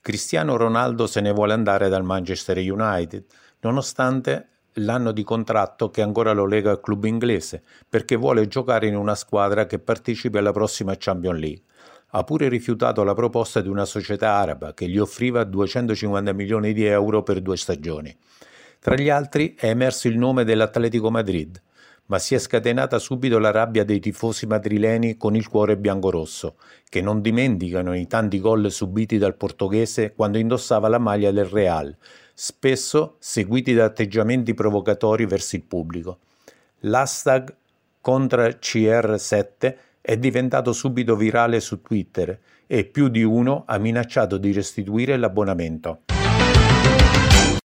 Cristiano Ronaldo se ne vuole andare dal Manchester United, nonostante l'anno di contratto che ancora lo lega al club inglese, perché vuole giocare in una squadra che partecipi alla prossima Champions League. Ha pure rifiutato la proposta di una società araba che gli offriva 250 milioni di euro per 2 stagioni. Tra gli altri è emerso il nome dell'Atletico Madrid, ma si è scatenata subito la rabbia dei tifosi madrileni con il cuore biancorosso, che non dimenticano i tanti gol subiti dal portoghese quando indossava la maglia del Real, spesso seguiti da atteggiamenti provocatori verso il pubblico. L'hashtag #CR7 è diventato subito virale su Twitter e più di uno ha minacciato di restituire l'abbonamento.